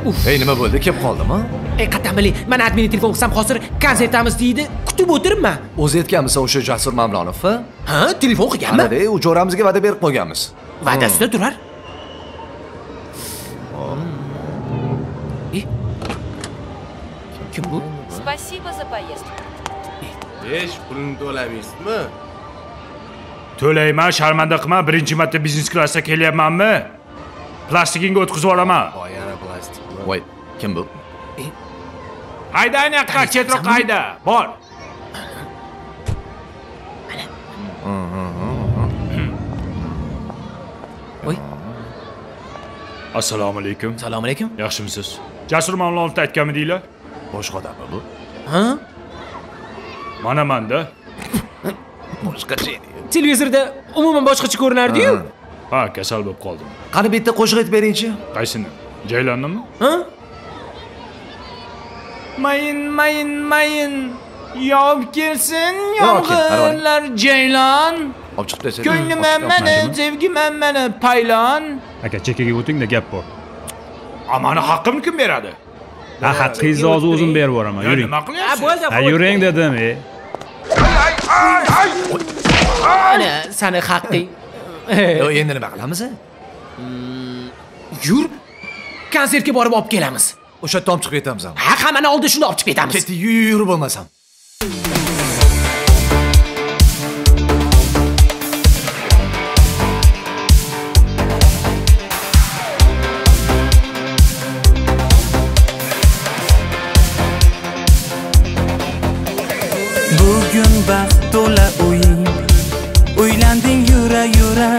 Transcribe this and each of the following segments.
Ey, nima bo'ldi? Kelib qoldimi? Qattan biling, men adminga telefon qilsam hozir konsertamiz deydi, kutib o'tiribman. O'zi aytganmisiz o'sha Jasur Mamlonov? Ha, telefon qilganmi? Qanday, u jo'ramizga va'da berib qo'yganmiz. Va'dasida turar. Kim bu? Спасибо за поездку. Besh pulni to'lamaysizmi? To'layman, sharmanda qilma, birinchi marta biznes klassda kelyapmanmi? Plastikingga o'tkazib yuboraman. Yana plastik. Voy, kim bu? Hayda, anaqa chetroq hayda. Bor. Voy. Assalomu alaykum. Assalomu alaykum. Yaxshimisiz? Jasur Mamlonovni aytganmi deylar? Boshqa odammi bu? Ha? Mana-manda. Boshqacha edi. Televizorda umuman boshqacha ko'rinardi-yu. Ha, kasal bo'lib qoldim. Qani bitta qo'shiq aytib beringchi? Qaysini? Jaylonnimi? Ha? Mayin yov kelsin yomg'irlar Jaylon. Olib chiqib tashlab. Ko'nglim meni, sevgim meni paylon. Aka, chekkaga o'tingda gap bor. Amani haqqimni kim beradi? Ha, haqqingizni hozir o'zim berib boraman. Yuring. Nima qilyapsiz? Bo'ldi. Ha, yuring dedim, Ana, seni haqqing. Endi nima qilamiz? Yur. Konsertga borib olib kelamiz. O'sha yerdan olib chiqib ketamiz. Ha, hammani oldin shuni olib chiqib ketamiz. Ketdi, yur bo'lmasam. Bugun baxt to'la o'yin, o'ylanding yura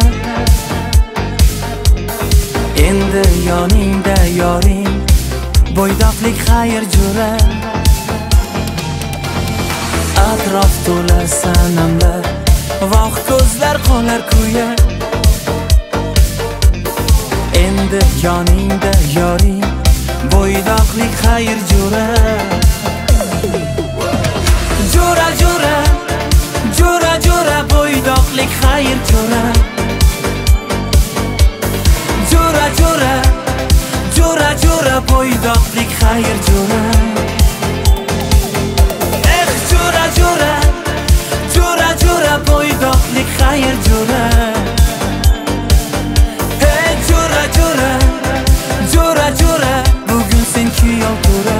endi yoningda yoring, bo'ydoqlik xayr jo'ra. Atrof to'la sanamlar, voh ko'zlar qolar kuya, endi yoningda yoring, bo'ydoqlik xayr jo'ra. Jo'ra bo'ydoqlik xayr jo'ra. Jo'ra bo'ydoqlik xayr jo'ra. Jo'ra bo'ydoqlik xayr jo'ra. Hey jo'ra bugun sen kuyov to'ra.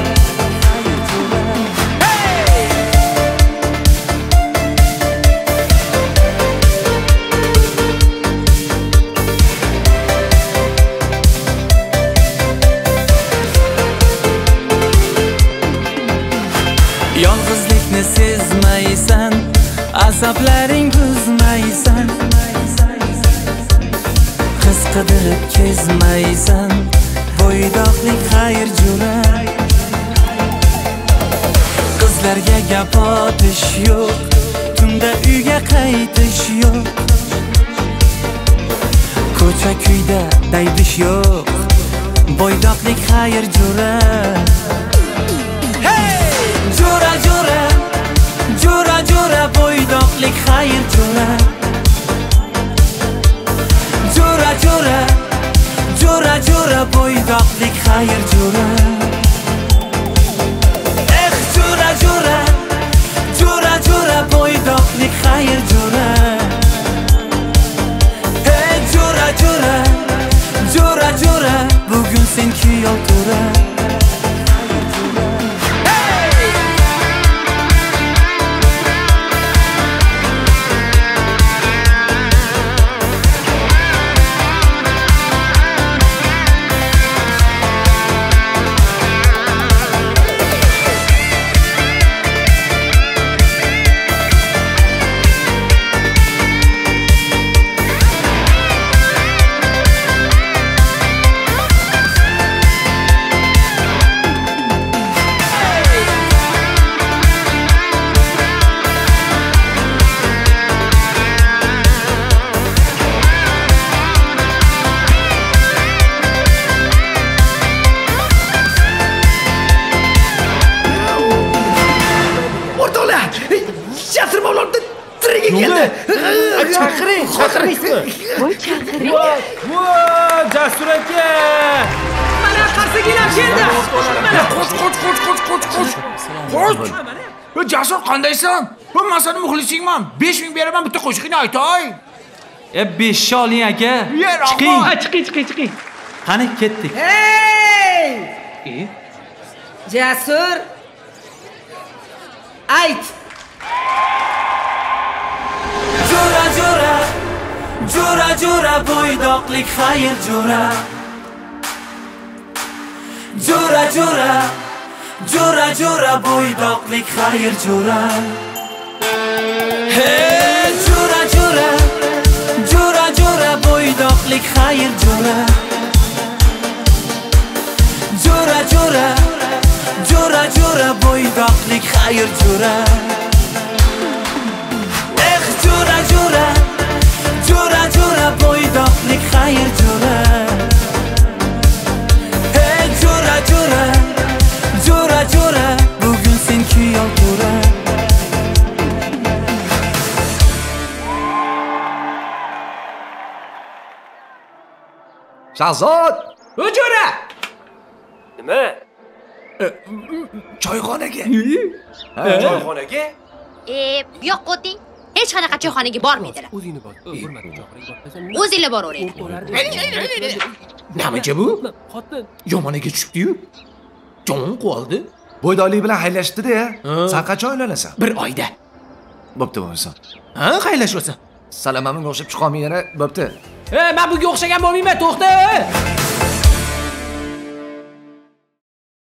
Yolg'izlikni sezmaysan, asablaring buzmaysan, qiz qidirib kezmaysan, bo'ydoqlik xayr jo'ra. Qizlarga gap otish yo'q, tunda uyga qaytish yo'q, ko'cha kuyda daydish yo'q, bo'ydoqlik xayr jo'ra. Jo'ra bo'ydoqlik xayr jo'ra. Jo'ra bo'ydoqlik xayr jo'ra. Jo'ra bo'ydoqlik xayr jo'ra. Hey jo'ra bugun sen kuyov to'ra. Chaqiring. Voy, chaqiring. Voy, Jasur aka. Mana Sekinlab keldi. Mana Qo'sh. Jasur qandaysan? Men seni muxlisingman. 5000 beraman, bitta qo'shiqni aytay. 5 oling aka. Chiqing. chiqing. Qani ketdik. Hey! Jasur. Ayt. Jo'ra jo'ra jo'ra jo'ra bo'ydoqlik xayr jo'ra jo'ra jo'ra jo'ra jo'ra bo'ydoqlik xayr jo'ra hey jo'ra jo'ra jo'ra jo'ra bo'ydoqlik xayr jo'ra jo'ra jo'ra jo'ra jo'ra bo'ydoqlik xayr jo'ra jo'ra jo'ra jo'ra jo'ra bo'ydoqlik xayr jo'ra hey jo'ra jo'ra jo'ra jo'ra bugun sen kuyov jo'ra Shahzod, O'jo'ra. Nima? choyxonaga. Choyxonaga? Bu yoqqa o'ting. Hech qanaqa choyxonaga bormaydilar. O'zingni bor. Hurmatli O'zinglar boravering. Nima bu? Yomoniga tushibdi-yu. Jon qoldi. Bo'ydoqlik bilan xaylashdi-da. Sen qachon uylanasan? 1 oyda. Bo'pti bo'lsa. Ha, xayrlashasan. Salamamga o'xshab chiqolmay yana bo'pti. Men bunga o'xshagan bo'lmayman, to'xta.